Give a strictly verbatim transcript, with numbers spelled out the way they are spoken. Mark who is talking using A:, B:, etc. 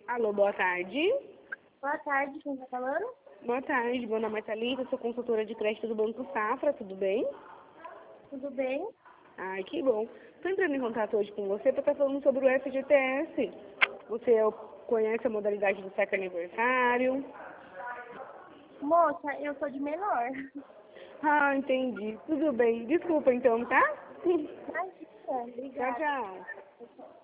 A: Alô, boa tarde.
B: Boa tarde, quem tá falando?
A: Boa tarde, meu nome é Thalita, sou consultora de crédito do Banco Safra, tudo bem?
B: Tudo bem?
A: Ai, que bom. Estou entrando em contato hoje com você para estar falando sobre o F G T S. Você conhece a modalidade do saque aniversário?
B: Moça, eu sou de menor.
A: Ah, entendi. Tudo bem. Desculpa então, tá?
B: Imagina,
A: Tchau,
B: obrigada.
A: tchau.